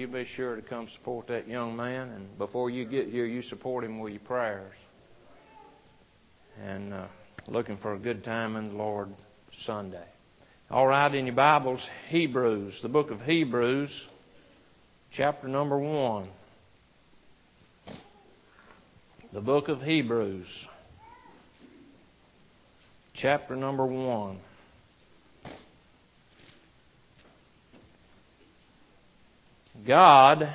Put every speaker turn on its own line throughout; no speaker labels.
you be sure to come support that young man. And before you get here, you support him with your prayers. And looking for a good time in the Lord Sunday. All right, in your Bibles, Hebrews, the book of Hebrews, chapter number 1. The book of Hebrews, chapter number 1. God,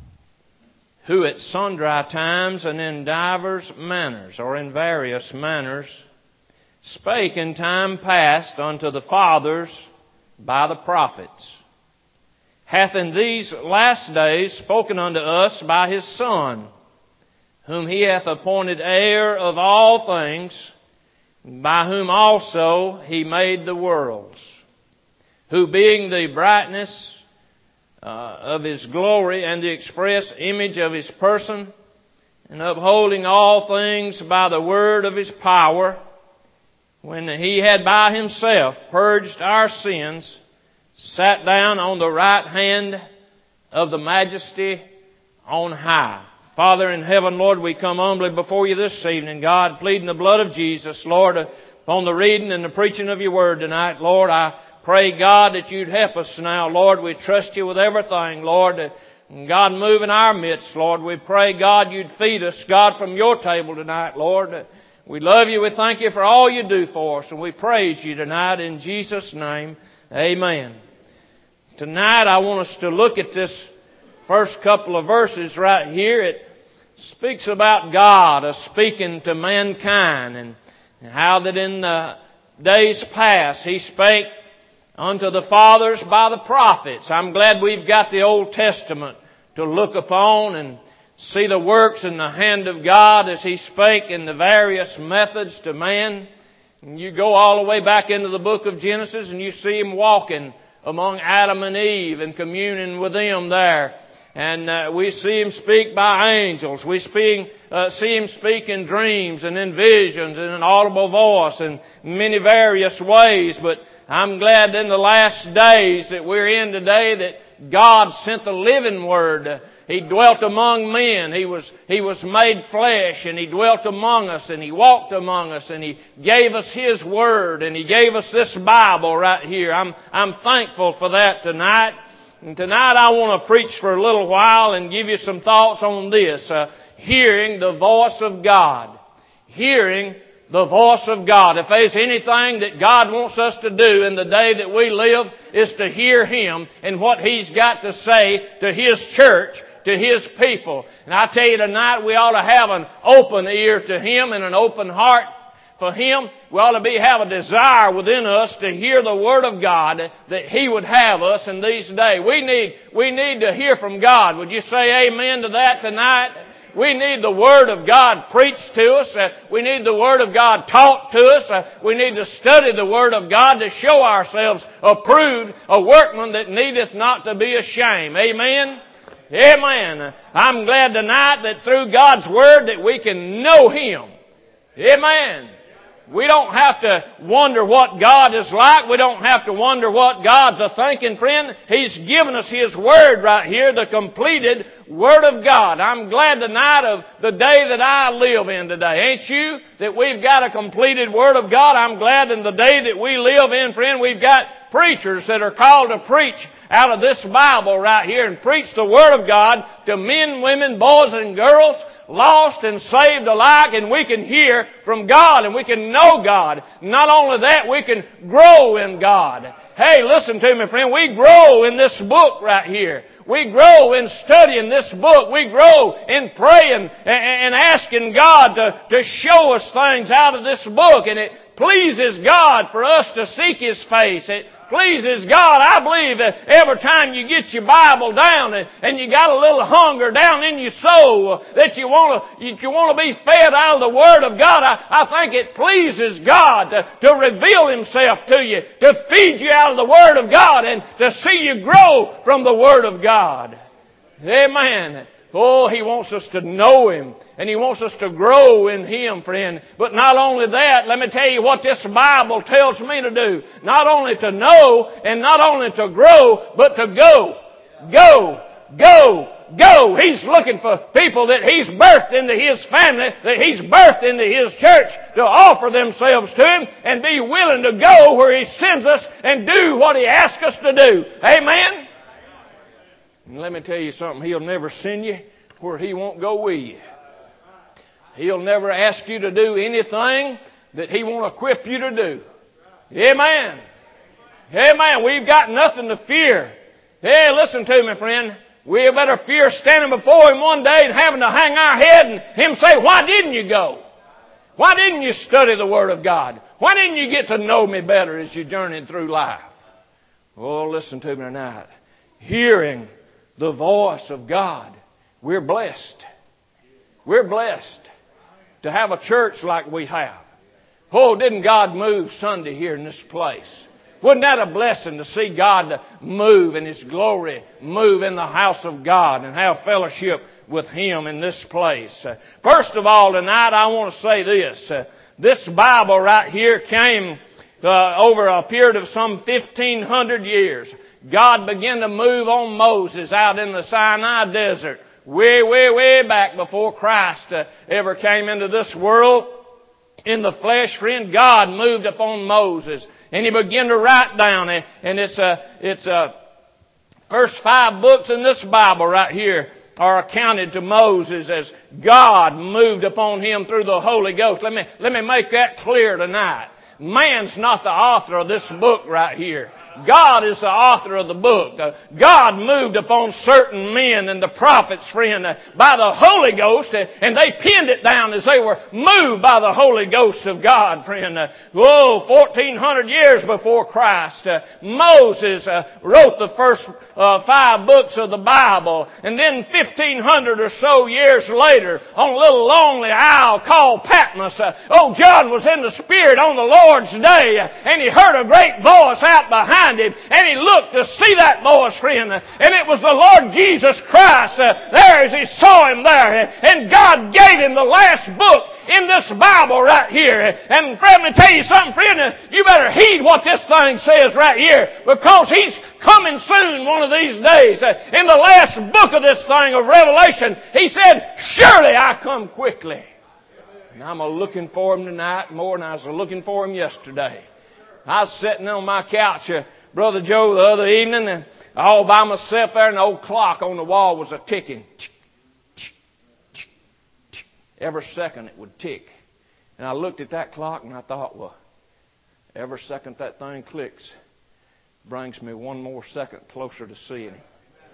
who at sundry times and in divers manners, or in various manners, spake in time past unto the fathers by the prophets, hath in these last days spoken unto us by His Son, whom He hath appointed heir of all things, by whom also He made the worlds, who being the brightness of His glory and the express image of His person, and upholding all things by the word of His power, when He had by Himself purged our sins, sat down on the right hand of the Majesty on high. Father in heaven, Lord, we come humbly before You this evening, God, pleading the blood of Jesus, Lord, upon the reading and the preaching of Your Word tonight. Lord, I pray, God, that You'd help us now. Lord, we trust You with everything, Lord. God, move in our midst, Lord. We pray, God, You'd feed us, God, from Your table tonight, Lord. We love You. We thank You for all You do for us. And we praise You tonight in Jesus' name. Amen. Tonight I want us to look at this first couple of verses right here. It speaks about God speaking to mankind and how that in the days past He spake unto the fathers by the prophets. I'm glad we've got the Old Testament to look upon and see the works in the hand of God as He spake in the various methods to man. And you go all the way back into the book of Genesis and you see Him walking among Adam and Eve and communing with them there. And we see Him speak by angels. We see Him speak in dreams and in visions and in audible voice and many various ways. But I'm glad in the last days that we're in today that God sent the living Word. He dwelt among men. He was made flesh and He dwelt among us and He walked among us and He gave us His Word and He gave us this Bible right here. I'm thankful for that tonight. And tonight I want to preach for a little while and give you some thoughts on this. Hearing the voice of God. Hearing the voice of God. If there's anything that God wants us to do in the day that we live, is to hear Him and what He's got to say to His church, to His people. And I tell you tonight, we ought to have an open ear to Him and an open heart for Him. We ought to have a desire within us to hear the Word of God that He would have us in these days. We need to hear from God. Would you say amen to that tonight? We need the Word of God preached to us. We need the Word of God taught to us. We need to study the Word of God to show ourselves approved, a workman that needeth not to be ashamed. Amen? Amen. I'm glad tonight that through God's Word that we can know Him. Amen. We don't have to wonder what God is like. We don't have to wonder what God's a-thinking, friend. He's given us His Word right here, the completed Word of God. I'm glad tonight of the day that I live in today. Ain't you? That we've got a completed Word of God. I'm glad in the day that we live in, friend, we've got preachers that are called to preach out of this Bible right here and preach the Word of God to men, women, boys, and girls, lost and saved alike, and we can hear from God and we can know God. Not only that, we can grow in God. Hey, listen to me, friend. We grow in this book right here. We grow in studying this book. We grow in praying and asking God to show us things out of this book. And it pleases God for us to seek His face. It pleases God. I believe that every time you get your Bible down and you got a little hunger down in your soul that you want to be fed out of the Word of God, I think it pleases God to reveal Himself to you, to feed you out of the Word of God and to see you grow from the Word of God. Amen. Oh, He wants us to know Him. And He wants us to grow in Him, friend. But not only that, let me tell you what this Bible tells me to do. Not only to know and not only to grow, but to go. Go. Go! Go! He's looking for people that He's birthed into His family, that He's birthed into His church to offer themselves to Him and be willing to go where He sends us and do what He asks us to do. Amen? And let me tell you something. He'll never send you where He won't go with you. He'll never ask you to do anything that He won't equip you to do. Amen. Amen. We've got nothing to fear. Hey, listen to me, friend. We better fear standing before Him one day and having to hang our head and Him say, why didn't you go? Why didn't you study the Word of God? Why didn't you get to know me better as you journeyed through life? Oh, listen to me tonight. Hearing the voice of God, we're blessed. We're blessed to have a church like we have. Oh, didn't God move Sunday here in this place? Wasn't that a blessing to see God move in His glory, move in the house of God and have fellowship with Him in this place? First of all, tonight I want to say this. This Bible right here came over a period of some 1,500 years. God began to move on Moses out in the Sinai desert way back before Christ ever came into this world. In the flesh, friend, God moved upon Moses. And He began to write down, and it's first 5 books in this Bible right here are accounted to Moses as God moved upon him through the Holy Ghost. Let me make that clear tonight. Man's not the author of this book right here. God is the author of the book. God moved upon certain men and the prophets, friend, by the Holy Ghost, and they penned it down as they were moved by the Holy Ghost of God, friend. 1,400 years before Christ, Moses wrote the first 5 books of the Bible, and then 1,500 or so years later, on a little lonely isle called Patmos, John was in the Spirit on the Lord's day, and he heard a great voice out behind him, and he looked to see that voice, friend, and it was the Lord Jesus Christ there as he saw him there, and God gave him the last book in this Bible right here. And friend, let me tell you something, friend, you better heed what this thing says right here, because He's coming soon one of these days. In the last book of this thing of Revelation, He said, surely I come quickly. And I'm looking for Him tonight more than I was looking for Him yesterday. I was sitting on my couch, Brother Joe, the other evening, and all by myself there, and the old clock on the wall was a-ticking. Every second it would tick. And I looked at that clock and I thought, well, every second that thing clicks brings me one more second closer to seeing Him.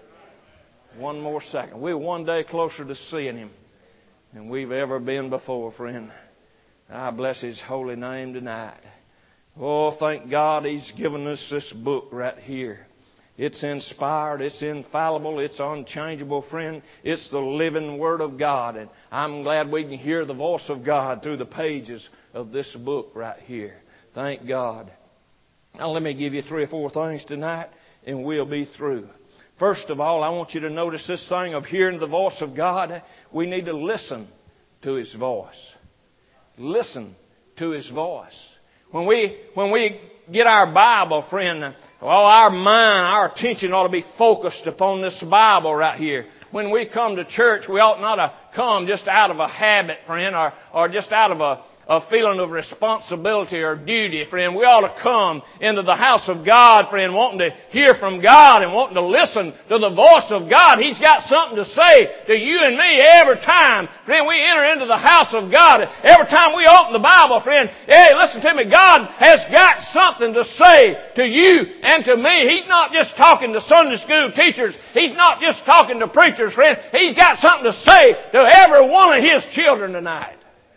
One more second. We're one day closer to seeing Him than we've ever been before, friend. I bless His holy name tonight. Oh, thank God He's given us this book right here. It's inspired, it's infallible, it's unchangeable, friend. It's the living Word of God. And I'm glad we can hear the voice of God through the pages of this book right here. Thank God. Now let me give you 3 or 4 things tonight and we'll be through. First of all, I want you to notice this thing of hearing the voice of God. We need to listen to His voice. Listen to His voice. When we get our Bible, friend, our mind, our attention ought to be focused upon this Bible right here. When we come to church, we ought not to come just out of a habit, friend, or just out of a feeling of responsibility or duty, friend. We ought to come into the house of God, friend, wanting to hear from God and wanting to listen to the voice of God. He's got something to say to you and me every time, friend, we enter into the house of God. Every time we open the Bible, friend, hey, listen to me, God has got something to say to you and to me. He's not just talking to Sunday school teachers. He's not just talking to preachers, friend. He's got something to say to every one of His children tonight.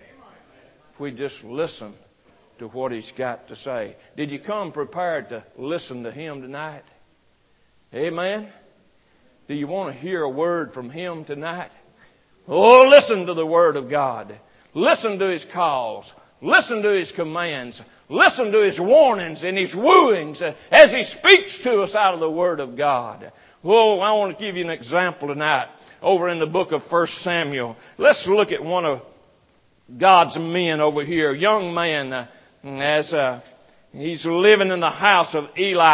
We just listen to what He's got to say. Did you come prepared to listen to Him tonight? Amen? Do you want to hear a word from Him tonight? Oh, listen to the Word of God. Listen to His calls. Listen to His commands. Listen to His warnings and His wooings as He speaks to us out of the Word of God. Oh, I want to give you an example tonight over in the book of 1 Samuel. Let's look at one of God's men over here, a young man, as he's living in the house of Eli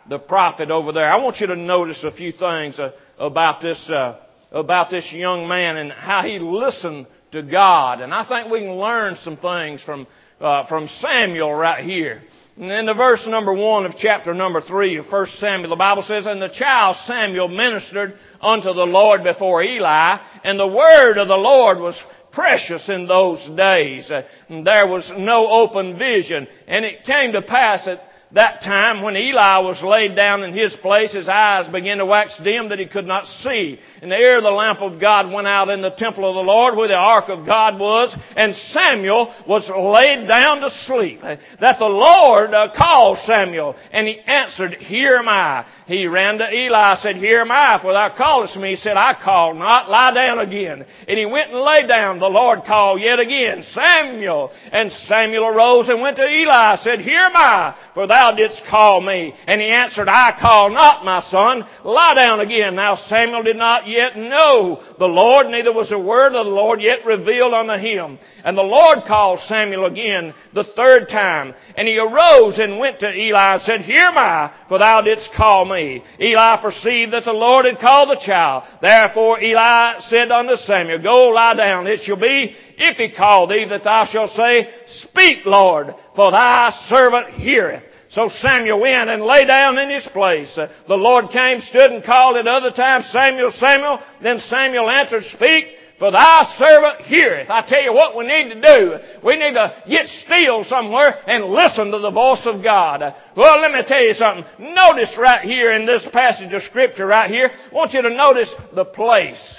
the prophet over there. I want you to notice a few things about this young man and how he listened to God. And I think we can learn some things from Samuel right here. And in the verse number 1 of chapter number 3 of 1 Samuel, the Bible says, "And the child Samuel ministered unto the Lord before Eli, and the word of the Lord was precious in those days. And there was no open vision. And it came to pass at that time when Eli was laid down in his place, his eyes began to wax dim that he could not see. And ere the lamp of God went out in the temple of the Lord where the ark of God was, and Samuel was laid down to sleep. That the Lord called Samuel, and he answered, Here am I. He ran to Eli, said, Here am I, for thou callest me. He said, I call not, lie down again. And he went and lay down. The Lord called yet again, Samuel. And Samuel arose and went to Eli, said, Here am I, for thou didst call me. And he answered, I call not, my son. Lie down again. Now Samuel did not yet know the Lord, neither was the word of the Lord yet revealed unto him. And the Lord called Samuel again the third time. And he arose and went to Eli and said, Here am I, for thou didst call me. Eli perceived that the Lord had called the child. Therefore Eli said unto Samuel, Go lie down. It shall be, if he call thee, that thou shalt say, Speak, Lord, for thy servant heareth. So Samuel went and lay down in his place. The Lord came, stood, and called at other times, Samuel, Samuel. Then Samuel answered, Speak, for thy servant heareth. I tell you what we need to do. We need to get still somewhere and listen to the voice of God. Well, let me tell you something. Notice right here in this passage of Scripture right here, I want you to notice the place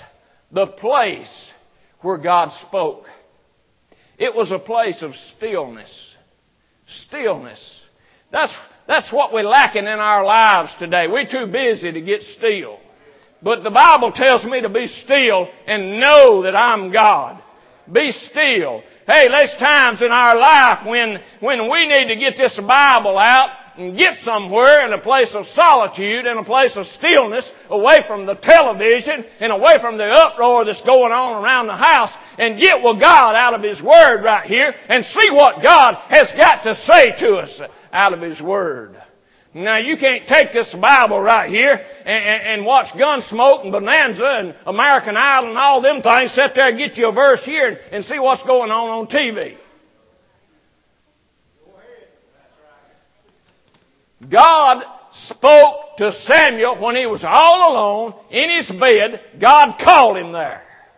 where God spoke. It was a place of stillness. Stillness. That's what we're lacking in our lives today. We're too busy to get still. But the Bible tells me to be still and know that I'm God. Be still. Hey, there's times in our life when we need to get this Bible out and get somewhere in a place of solitude, in a place of stillness, away from the television and away from the uproar that's going on around the house, and get with God out of His Word right here and see what God has got to say to us out of His Word. Now, you can't take this Bible right here and watch Gunsmoke and Bonanza and American Idol and all them things, sit there and get you a verse here and see what's going on TV. God spoke to Samuel when he was all alone in his bed. God called him there.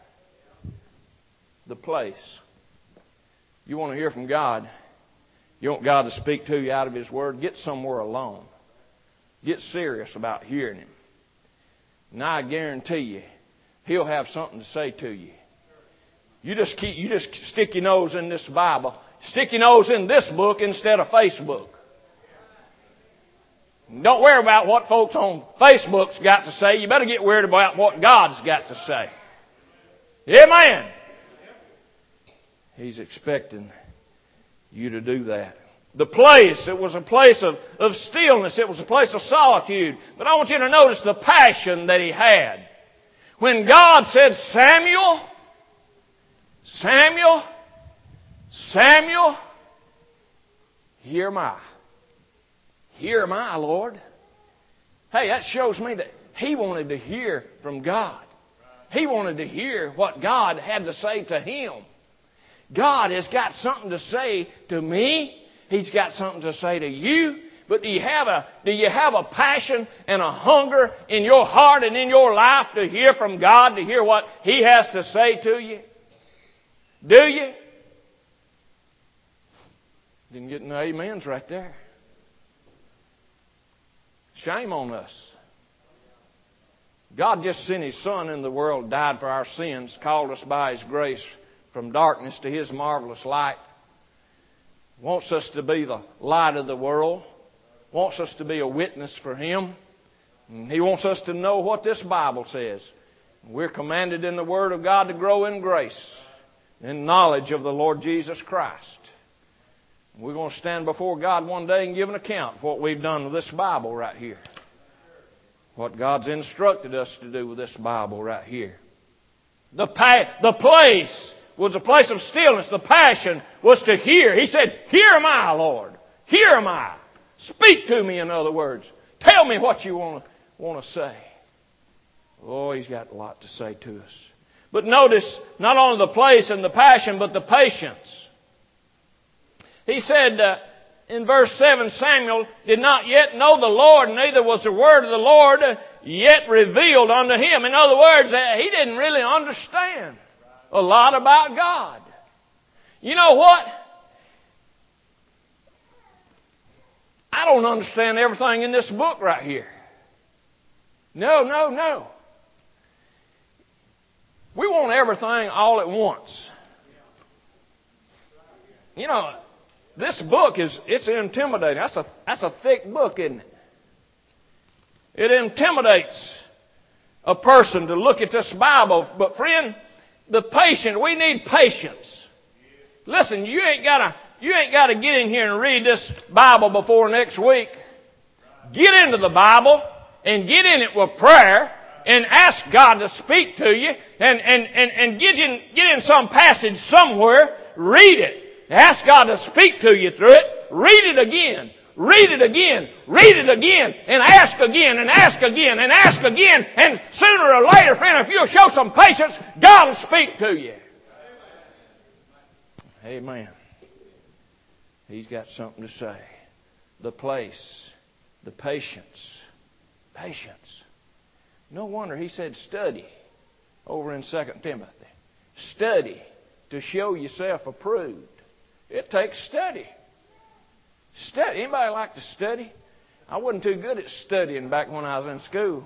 The place. You want to hear from God. You want God to speak to you out of His Word. Get somewhere alone. Get serious about hearing Him. And I guarantee you, He'll have something to say to you. You just stick your nose in this Bible. Stick your nose in this book instead of Facebook. Don't worry about what folks on Facebook's got to say. You better get worried about what God's got to say. Amen. He's expecting you to do that. The place, it was a place of stillness. It was a place of solitude. But I want you to notice the passion that he had. When God said, Samuel, Samuel, Samuel, here am I. Here am I, Lord. Hey, that shows me that he wanted to hear from God. He wanted to hear what God had to say to him. God has got something to say to me. He's got something to say to you. But do you have a passion and a hunger in your heart and in your life to hear from God, to hear what He has to say to you? Do you? Didn't get no amens right there. Shame on us. God just sent His Son in the world, died for our sins, called us by His grace from darkness to His marvelous light. Wants us to be the light of the world. Wants us to be a witness for Him. And He wants us to know what this Bible says. We're commanded in the Word of God to grow in grace, in knowledge of the Lord Jesus Christ. We're going to stand before God one day and give an account of what we've done with this Bible right here. What God's instructed us to do with this Bible right here. The place was a place of stillness. The passion was to hear. He said, Here am I, Lord. Here am I. Speak to me, in other words. Tell Tell me what you want to say. Oh, He's got a lot to say to us. But notice not only the place and the passion, but the patience. He said in verse 7, Samuel did not yet know the Lord, neither was the word of the Lord yet revealed unto him. In other words, he didn't really understand a lot about God. You know what? I don't understand everything in this book right here. No. We want everything all at once. You know, this book it's intimidating. That's a thick book, isn't it? It intimidates a person to look at this Bible. But friend, we need patience. Listen, you ain't got to get in here and read this Bible before next week. Get into the Bible and get in it with prayer and ask God to speak to you and get in some passage somewhere, read it. Ask God to speak to you through it. Read it again. Read it again. Read it again. And ask again and ask again and ask again. And sooner or later, friend, if you'll show some patience, God will speak to you. Amen. He's got something to say. The place. The patience. Patience. No wonder he said study over in 2 Timothy. Study to show yourself approved. It takes study. Anybody like to study? I wasn't too good at studying back when I was in school.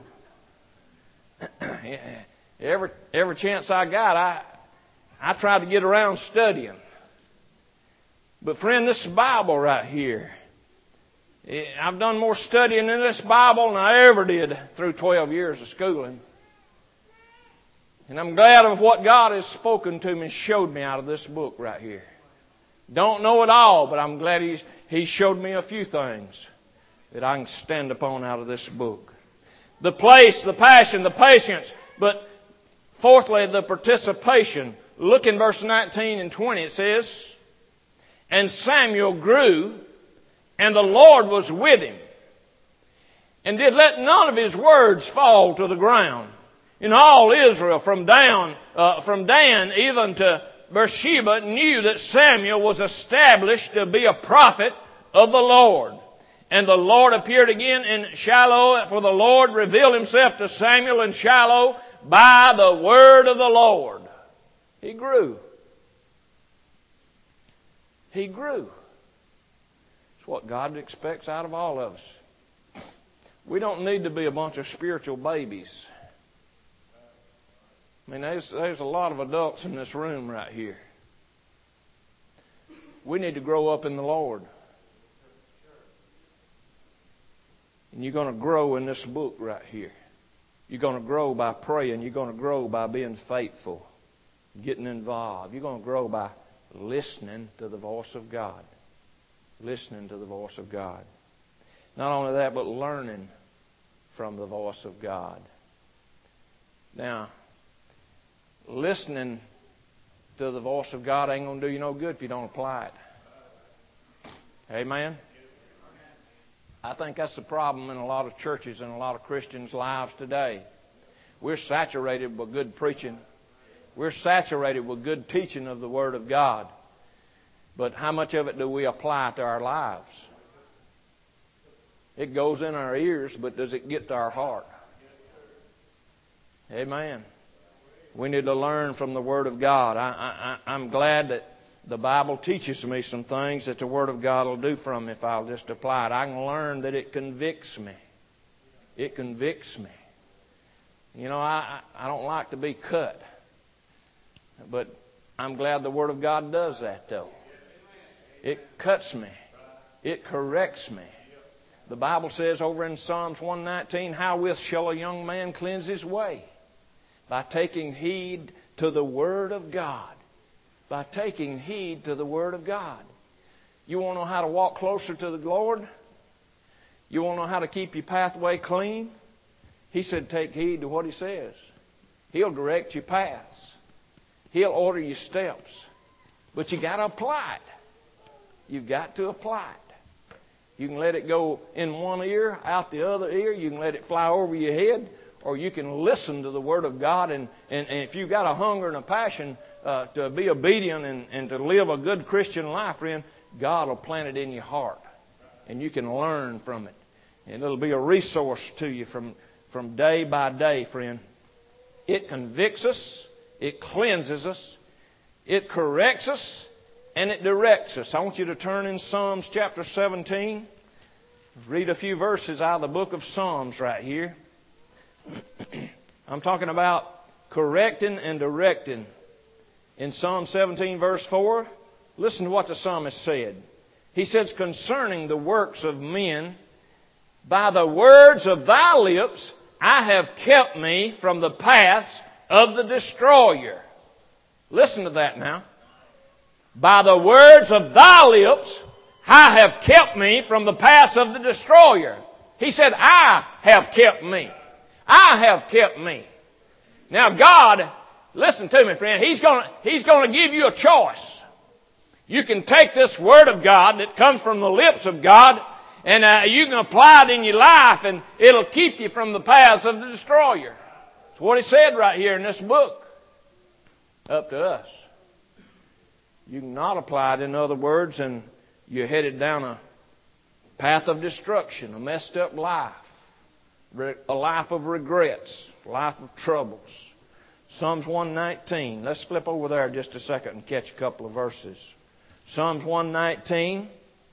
Every chance I got, I tried to get around studying. But friend, this Bible right here, I've done more studying in this Bible than I ever did through 12 years of schooling. And I'm glad of what God has spoken to me and showed me out of this book right here. Don't know it all, but I'm glad He showed me a few things that I can stand upon out of this book. The place, the passion, the patience, but fourthly, the participation. Look in verse 19 and 20. It says, and Samuel grew, and the Lord was with him, and did let none of his words fall to the ground. And all Israel, from Dan even to Beersheba, knew that Samuel was established to be a prophet of the Lord. And the Lord appeared again in Shiloh, for the Lord revealed Himself to Samuel in Shiloh by the word of the Lord. He grew. He grew. It's what God expects out of all of us. We don't need to be a bunch of spiritual babies. I mean, there's a lot of adults in this room right here. We need to grow up in the Lord. And you're going to grow in this book right here. You're going to grow by praying. You're going to grow by being faithful, getting involved. You're going to grow by listening to the voice of God. Listening to the voice of God. Not only that, but learning from the voice of God. Now, listening to the voice of God ain't going to do you no good if you don't apply it. Amen? I think that's the problem in a lot of churches and a lot of Christians' lives today. We're saturated with good preaching. We're saturated with good teaching of the Word of God. But how much of it do we apply to our lives? It goes in our ears, but does it get to our heart? Amen. We need to learn from the Word of God. I'm glad that the Bible teaches me some things that the Word of God will do from me if I'll just apply it. I can learn that it convicts me. It convicts me. You know, I don't like to be cut. But I'm glad the Word of God does that, though. It cuts me. It corrects me. The Bible says over in Psalms 119, "Howwith shall a young man cleanse his way? By taking heed to the Word of God." By taking heed to the Word of God. You want to know how to walk closer to the Lord? You want to know how to keep your pathway clean? He said take heed to what He says. He'll direct your paths. He'll order your steps. But you got to apply it. You've got to apply it. You can let it go in one ear, out the other ear. You can let it fly over your head. Or you can listen to the Word of God. And if you've got a hunger and a passion to be obedient and to live a good Christian life, friend, God will plant it in your heart. And you can learn from it. And it'll be a resource to you from day by day, friend. It convicts us. It cleanses us. It corrects us. And it directs us. I want you to turn in Psalms chapter 17. Read a few verses out of the book of Psalms right here. I'm talking about correcting and directing. In Psalm 17 verse 4, listen to what the psalmist said. He says, concerning the works of men, by the words of thy lips, I have kept me from the paths of the destroyer. Listen to that now. By the words of thy lips, I have kept me from the paths of the destroyer. He said, I have kept me. I have kept me. Now God, listen to me, friend, He's going to give you a choice. You can take this Word of God that comes from the lips of God, and you can apply it in your life, and it'll keep you from the paths of the destroyer. That's what He said right here in this book. Up to us. You cannot apply it, in other words, and you're headed down a path of destruction, a messed up life. A life of regrets, a life of troubles. Psalms 119. Let's flip over there just a second and catch a couple of verses. Psalms 119,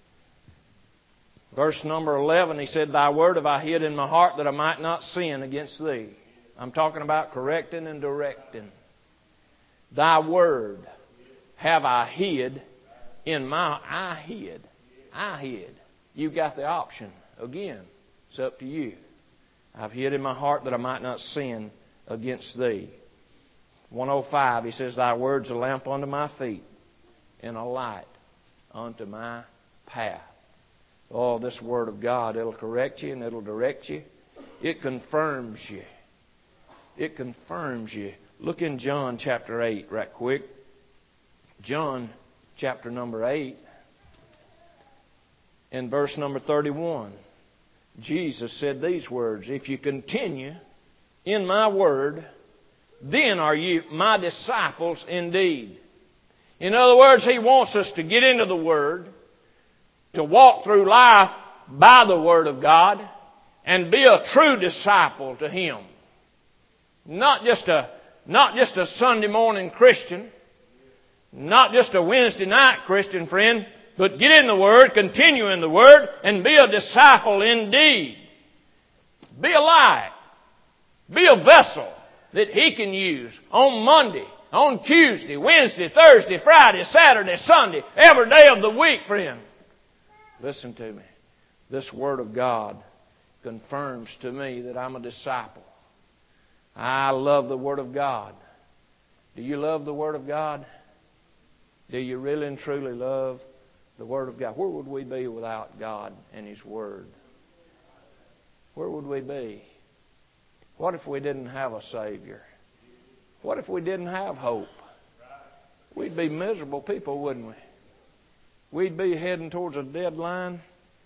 verse number 11, he said, Thy word have I hid in my heart that I might not sin against Thee. I'm talking about correcting and directing. Thy word have I hid in my... I hid. You've got the option. Again, it's up to you. I've hid in my heart that I might not sin against Thee. 105, he says, Thy word's a lamp unto my feet and a light unto my path. Oh, this Word of God, it'll correct you and it'll direct you. It confirms you. It confirms you. Look in John chapter 8 right quick. John chapter number 8 and verse number 31. Jesus said these words, If you continue in my word, then are you my disciples indeed. In other words, He wants us to get into the Word, to walk through life by the Word of God, and be a true disciple to Him. Not just a Sunday morning Christian, not just a Wednesday night Christian, friend, but get in the Word, continue in the Word, and be a disciple indeed. Be a light. Be a vessel that He can use on Monday, on Tuesday, Wednesday, Thursday, Friday, Saturday, Sunday, every day of the week, friend. Listen to me. This Word of God confirms to me that I'm a disciple. I love the Word of God. Do you love the Word of God? Do you really and truly love the Word of God? Where would we be without God and His Word? Where would we be? What if we didn't have a Savior? What if we didn't have hope? We'd be miserable people, wouldn't we? We'd be heading towards a deadline.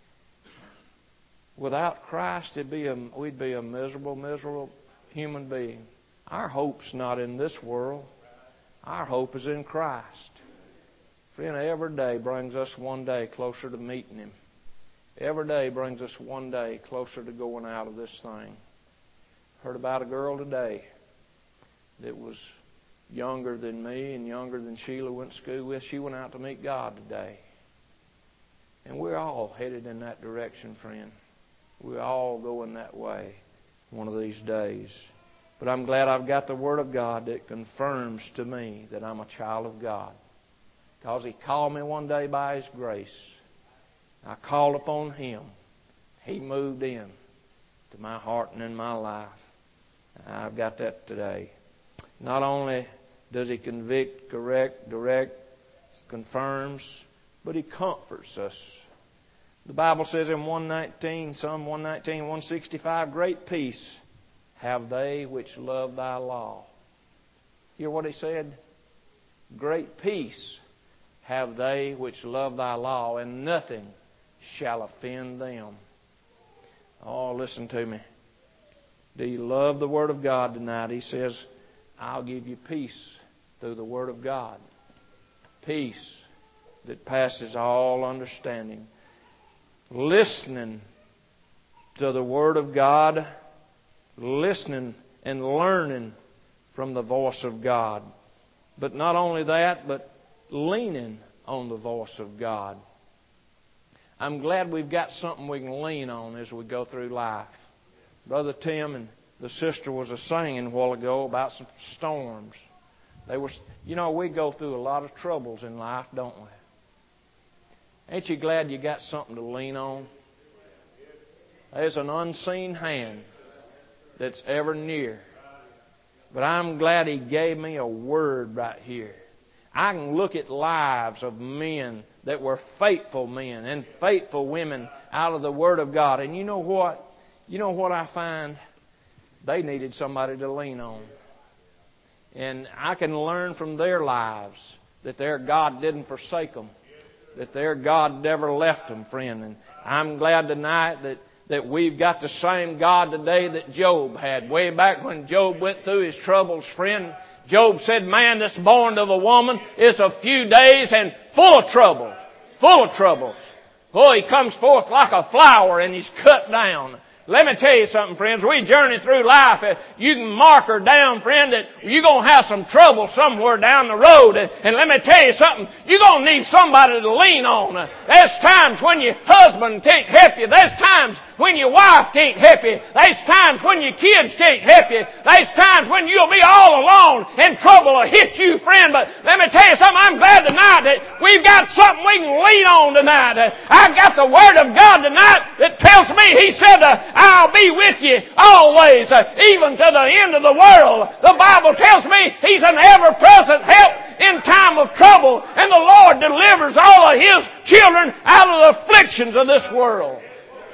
Without Christ, we'd be a miserable human being. Our hope's not in this world. Our hope is in Christ. Friend, every day brings us one day closer to meeting Him. Every day brings us one day closer to going out of this thing. Heard about a girl today that was younger than me and younger than Sheila went to school with. She went out to meet God today. And we're all headed in that direction, friend. We're all going that way one of these days. But I'm glad I've got the Word of God that confirms to me that I'm a child of God. Because He called me one day by His grace. I called upon Him. He moved in to my heart and in my life. I've got that today. Not only does He convict, correct, direct, confirms, but He comforts us. The Bible says in Psalm 119, 165, Great peace have they which love Thy law. Hear what He said? Great peace have they which love Thy law, and nothing shall offend them. Oh, listen to me. Do you love the Word of God tonight? He says, I'll give you peace through the Word of God. Peace that passes all understanding. Listening to the Word of God. Listening and learning from the voice of God. But not only that, but leaning on the voice of God. I'm glad we've got something we can lean on as we go through life. Brother Tim and the sister was singing a while ago about some storms. We go through a lot of troubles in life, don't we? Ain't you glad you got something to lean on? There's an unseen hand that's ever near. But I'm glad He gave me a word right here. I can look at lives of men that were faithful men and faithful women out of the Word of God. And you know what? You know what I find? They needed somebody to lean on. And I can learn from their lives that their God didn't forsake them. That their God never left them, friend. And I'm glad tonight that we've got the same God today that Job had. Way back when Job went through his troubles, friend, Job said, man that's born of a woman is a few days and full of trouble. Full of troubles. Oh, he comes forth like a flower and he's cut down. Let me tell you something, friends. We journey through life. You can mark her down, friend, that you're going to have some trouble somewhere down the road. And let me tell you something. You're going to need somebody to lean on. There's times when your husband can't help you. There's times when your wife can't help you. There's times when your kids can't help you. There's times when you'll be all alone and trouble will hit you, friend. But let me tell you something. I'm glad tonight that we've got something we can lean on tonight. I've got the Word of God tonight that tells me, He said, I'll be with you always, even to the end of the world. The Bible tells me He's an ever-present help in time of trouble, and the Lord delivers all of His children out of the afflictions of this world.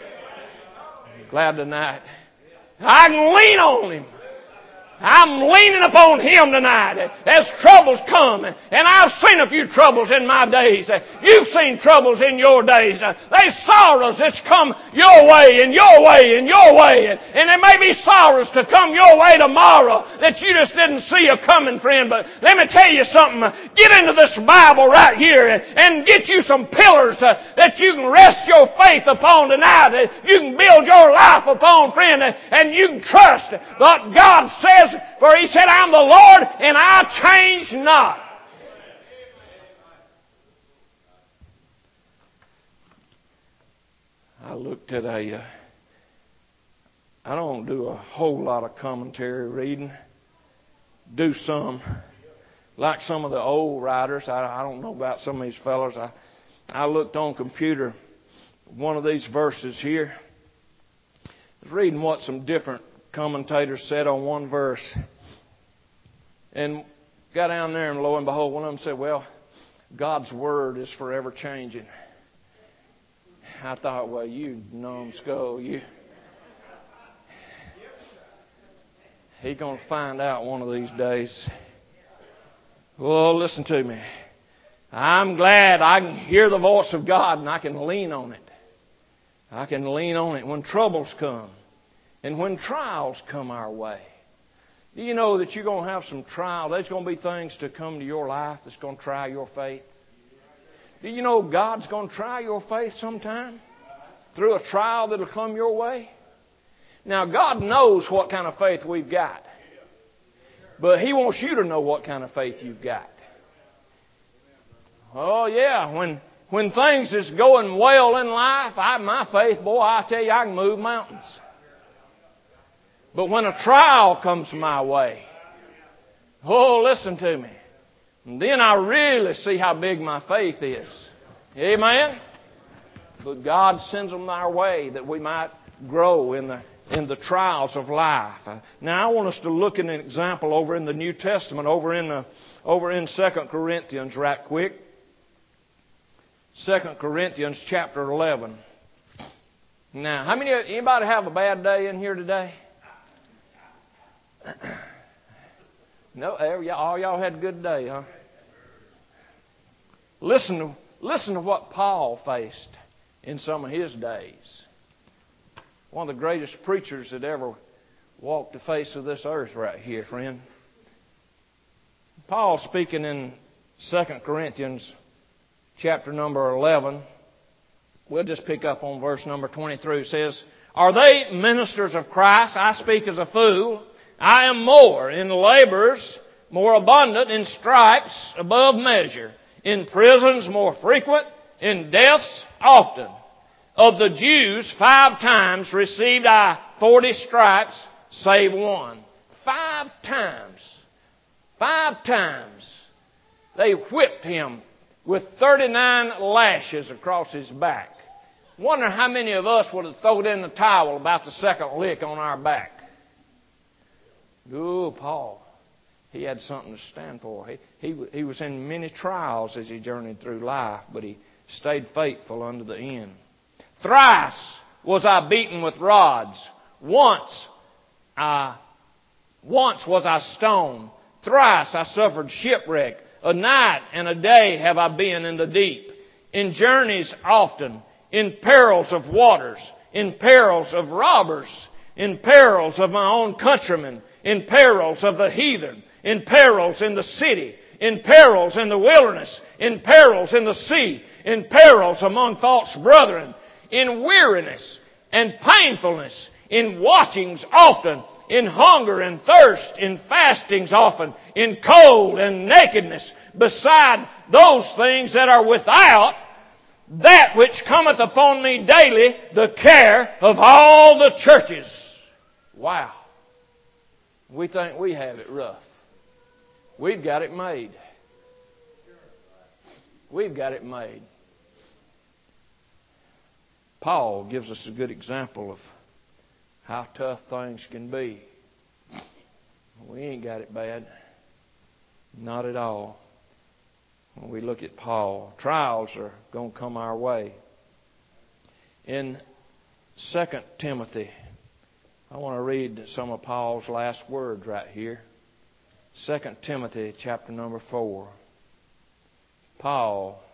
I'm glad tonight I can lean on Him. I'm leaning upon Him tonight as troubles come. And I've seen a few troubles in my days. You've seen troubles in your days. There's sorrows that's come your way and your way and your way. And there may be sorrows to come your way tomorrow that you just didn't see a coming, friend. But let me tell you something. Get into this Bible right here and get you some pillars that you can rest your faith upon tonight. That you can build your life upon, friend. And you can trust what God says. For He said, I'm the Lord and I change not. I looked at I don't do a whole lot of commentary reading. Do some. Like some of the old writers. I don't know about some of these fellows. I looked on computer. One of these verses here. I was reading what some different commentators said on one verse. And got down there and lo and behold, one of them said, well, God's Word is forever changing. I thought, well, you numbskull, He's going to find out one of these days. Well, listen to me. I'm glad I can hear the voice of God and I can lean on it. I can lean on it when troubles come. And when trials come our way. Do you know that you're going to have some trials? There's going to be things to come to your life that's going to try your faith. Do you know God's going to try your faith sometime? Through a trial that'll come your way? Now, God knows what kind of faith we've got. But He wants you to know what kind of faith you've got. Oh, yeah. When things is going well in life, my faith, boy, I tell you, I can move mountains. But when a trial comes my way, oh, listen to me. And then I really see how big my faith is. Amen? But God sends them our way that we might grow in the trials of life. Now, I want us to look at an example over in the New Testament, over in 2 Corinthians right quick. 2 Corinthians chapter 11. Now, anybody have a bad day in here today? No, all y'all had a good day, huh? Listen to what Paul faced in some of his days. One of the greatest preachers that ever walked the face of this earth right here, friend. Paul, speaking in 2 Corinthians chapter number 11, we'll just pick up on verse number 23. It says, "Are they ministers of Christ? I speak as a fool. I am more, in labors more abundant, in stripes above measure, in prisons more frequent, in deaths often. Of the Jews 5 times received I 40 stripes, save one." 5 times. 5 times. They whipped him with 39 lashes across his back. Wonder how many of us would have thrown in the towel about the second lick on our back. Oh, Paul. He had something to stand for. He was in many trials as he journeyed through life, but he stayed faithful unto the end. "Thrice was I beaten with rods. Once was I stoned. Thrice I suffered shipwreck. A night and a day have I been in the deep. In journeys often, in perils of waters, in perils of robbers, in perils of my own countrymen, in perils of the heathen, in perils in the city, in perils in the wilderness, in perils in the sea, in perils among false brethren, in weariness and painfulness, in watchings often, in hunger and thirst, in fastings often, in cold and nakedness, beside those things that are without, that which cometh upon me daily, the care of all the churches." Wow. We think we have it rough. We've got it made. We've got it made. Paul gives us a good example of how tough things can be. We ain't got it bad. Not at all. When we look at Paul, trials are going to come our way. In 2 Timothy, I want to read some of Paul's last words right here. 2 Timothy chapter number 4. Paul,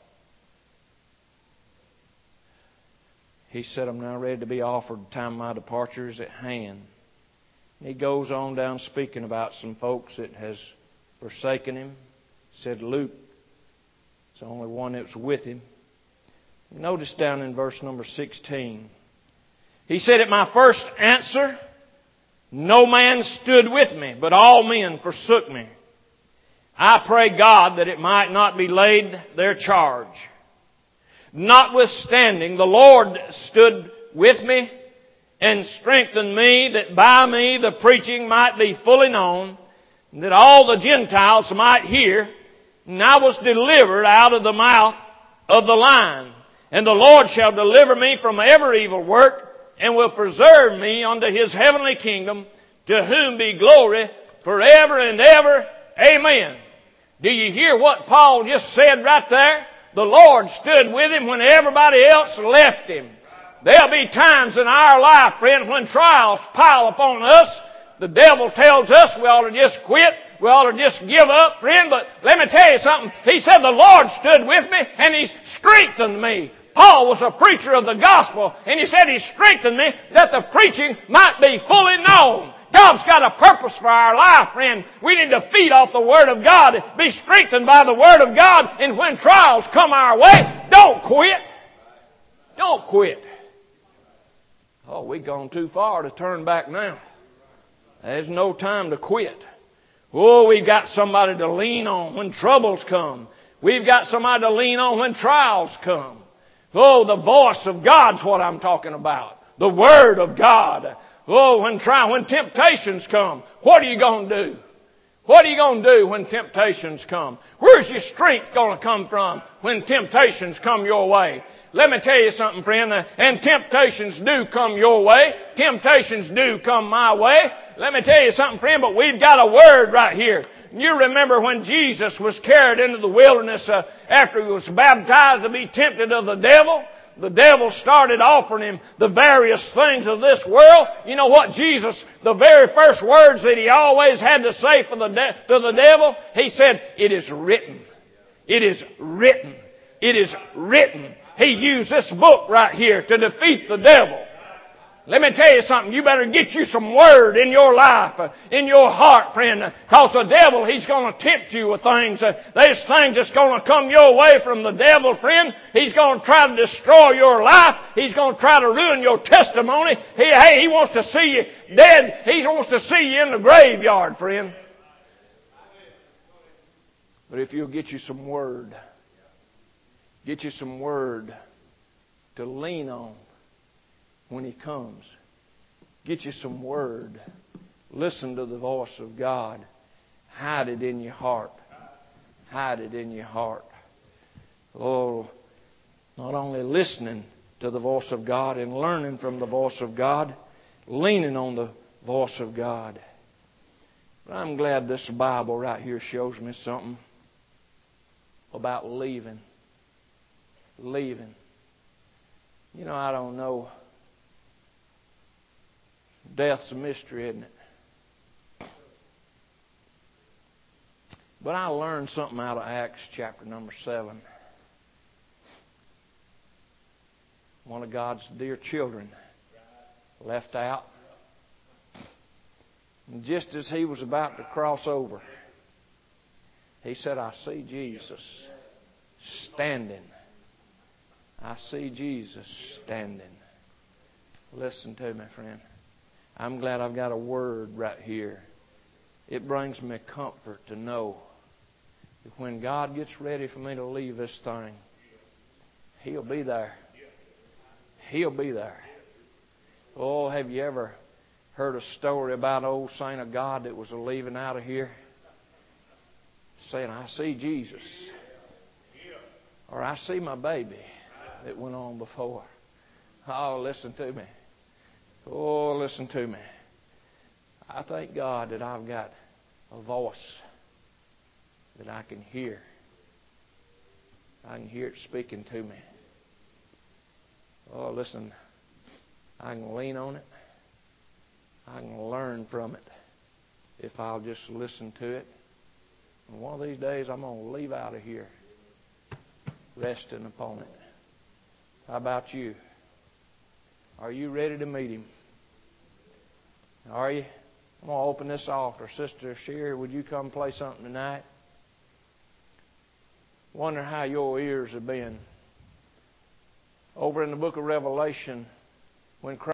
he said, "I'm now ready to be offered. The time of my departure is at hand." And he goes on down speaking about some folks that has forsaken him. He said Luke is the only one that was with him. Notice down in verse number 16. He said, "At my first answer, no man stood with me, but all men forsook me. I pray God that it might not be laid their charge. Notwithstanding, the Lord stood with me and strengthened me, that by me the preaching might be fully known, and that all the Gentiles might hear. And I was delivered out of the mouth of the lion. And the Lord shall deliver me from every evil work, and will preserve me unto His heavenly kingdom, to whom be glory forever and ever. Amen." Do you hear what Paul just said right there? The Lord stood with him when everybody else left him. There'll be times in our life, friend, when trials pile upon us. The devil tells us we ought to just quit. We ought to just give up, friend. But let me tell you something. He said, "The Lord stood with me and He strengthened me." Paul was a preacher of the gospel, and he said He strengthened me that the preaching might be fully known. God's got a purpose for our life, friend. We need to feed off the Word of God, be strengthened by the Word of God, and when trials come our way, don't quit. Don't quit. Oh, we've gone too far to turn back now. There's no time to quit. Oh, we've got somebody to lean on when troubles come. We've got somebody to lean on when trials come. Oh, the voice of God's what I'm talking about. The Word of God. Oh, when temptations come, what are you going to do? What are you going to do when temptations come? Where's your strength going to come from when temptations come your way? Let me tell you something, friend, and temptations do come your way. Temptations do come my way. Let me tell you something, friend, but we've got a word right here. You remember when Jesus was carried into the wilderness after He was baptized to be tempted of the devil? The devil started offering Him the various things of this world. You know what Jesus, the very first words that He always had to say to the devil? He said, "It is written. It is written. It is written. He used this book right here to defeat the devil. Let me tell you something. You better get you some Word in your life, in your heart, friend. Because the devil, he's going to tempt you with things. There's things that's going to come your way from the devil, friend. He's going to try to destroy your life. He's going to try to ruin your testimony. He wants to see you dead. He wants to see you in the graveyard, friend. But if you'll get you some Word, get you some Word to lean on when He comes. Get you some Word. Listen to the voice of God. Hide it in your heart. Hide it in your heart. Oh, not only listening to the voice of God and learning from the voice of God, leaning on the voice of God. But I'm glad this Bible right here shows me something about leaving. Leaving. You know, I don't know. Death's a mystery, isn't it? But I learned something out of Acts chapter number 7. One of God's dear children left out. And just as he was about to cross over, he said, I see Jesus standing. I see Jesus standing. Listen to me, friend. I'm glad I've got a Word right here. It brings me comfort to know that when God gets ready for me to leave this thing, He'll be there. He'll be there. Oh, have you ever heard a story about an old saint of God that was leaving out of here? Saying, I see Jesus. Or I see my baby that went on before. Oh, listen to me. Oh, listen to me. I thank God that I've got a voice that I can hear. I can hear it speaking to me. Oh, listen, I can lean on it. I can learn from it if I'll just listen to it. And one of these days I'm going to leave out of here resting upon it. How about you? Are you ready to meet Him? Are you? I'm going to open this altar. Sister Sherry, would you come play something tonight? Wonder how your ears have been. Over in the book of Revelation, when Christ